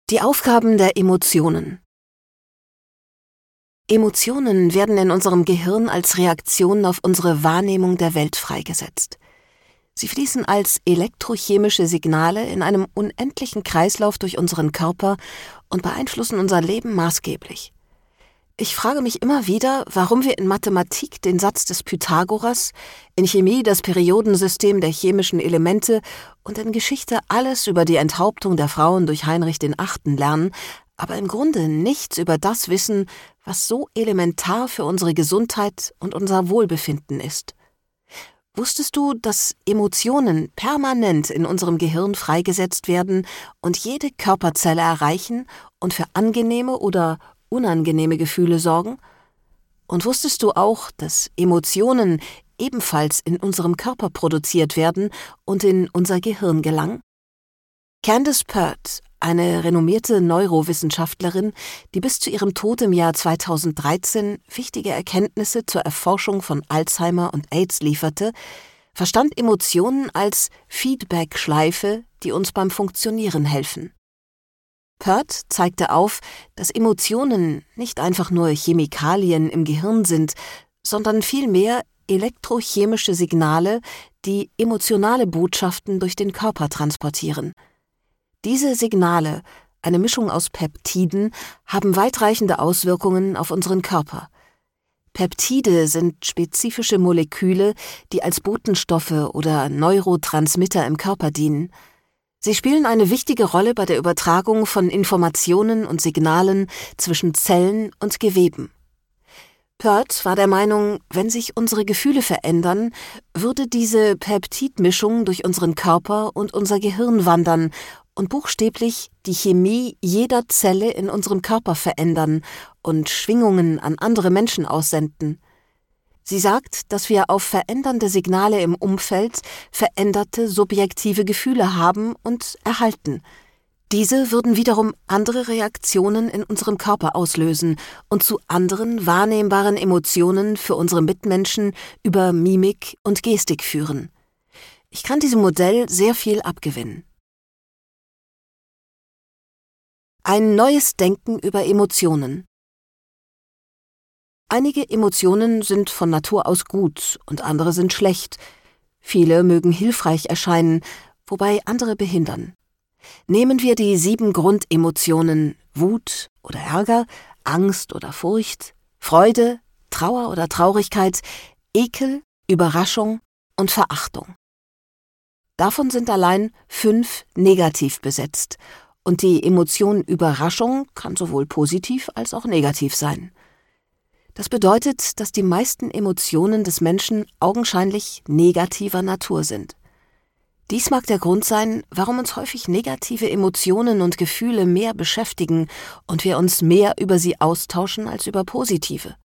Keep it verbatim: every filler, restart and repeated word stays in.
Die Aufgaben der Emotionen. Emotionen werden in unserem Gehirn als Reaktion auf unsere Wahrnehmung der Welt freigesetzt. Sie fließen als elektrochemische Signale in einem unendlichen Kreislauf durch unseren Körper und beeinflussen unser Leben maßgeblich. Ich frage mich immer wieder, warum wir in Mathematik den Satz des Pythagoras, in Chemie das Periodensystem der chemischen Elemente und in Geschichte alles über die Enthauptung der Frauen durch Heinrich den Achten lernen, aber im Grunde nichts über das wissen, was so elementar für unsere Gesundheit und unser Wohlbefinden ist. Wusstest du, dass Emotionen permanent in unserem Gehirn freigesetzt werden und jede Körperzelle erreichen und für angenehme oder unangenehme Gefühle sorgen? Und wusstest du auch, dass Emotionen ebenfalls in unserem Körper produziert werden und in unser Gehirn gelangen? Candace Pert, eine renommierte Neurowissenschaftlerin, die bis zu ihrem Tod im Jahr zweitausenddreizehn wichtige Erkenntnisse zur Erforschung von Alzheimer und AIDS lieferte, verstand Emotionen als Feedback-Schleife, die uns beim Funktionieren helfen. Pert zeigte auf, dass Emotionen nicht einfach nur Chemikalien im Gehirn sind, sondern vielmehr elektrochemische Signale, die emotionale Botschaften durch den Körper transportieren. Diese Signale, eine Mischung aus Peptiden, haben weitreichende Auswirkungen auf unseren Körper. Peptide sind spezifische Moleküle, die als Botenstoffe oder Neurotransmitter im Körper dienen. Sie spielen eine wichtige Rolle bei der Übertragung von Informationen und Signalen zwischen Zellen und Geweben. Pert war der Meinung, wenn sich unsere Gefühle verändern, würde diese Peptidmischung durch unseren Körper und unser Gehirn wandern und buchstäblich die Chemie jeder Zelle in unserem Körper verändern und Schwingungen an andere Menschen aussenden. Sie sagt, dass wir auf verändernde Signale im Umfeld veränderte subjektive Gefühle haben und erhalten. Diese würden wiederum andere Reaktionen in unserem Körper auslösen und zu anderen wahrnehmbaren Emotionen für unsere Mitmenschen über Mimik und Gestik führen. Ich kann diesem Modell sehr viel abgewinnen. Ein neues Denken über Emotionen. Einige Emotionen sind von Natur aus gut und andere sind schlecht. Viele mögen hilfreich erscheinen, wobei andere behindern. Nehmen wir die sieben Grundemotionen Wut oder Ärger, Angst oder Furcht, Freude, Trauer oder Traurigkeit, Ekel, Überraschung und Verachtung. Davon sind allein fünf negativ besetzt und die Emotion Überraschung kann sowohl positiv als auch negativ sein. Das bedeutet, dass die meisten Emotionen des Menschen augenscheinlich negativer Natur sind. Dies mag der Grund sein, warum uns häufig negative Emotionen und Gefühle mehr beschäftigen und wir uns mehr über sie austauschen als über positive.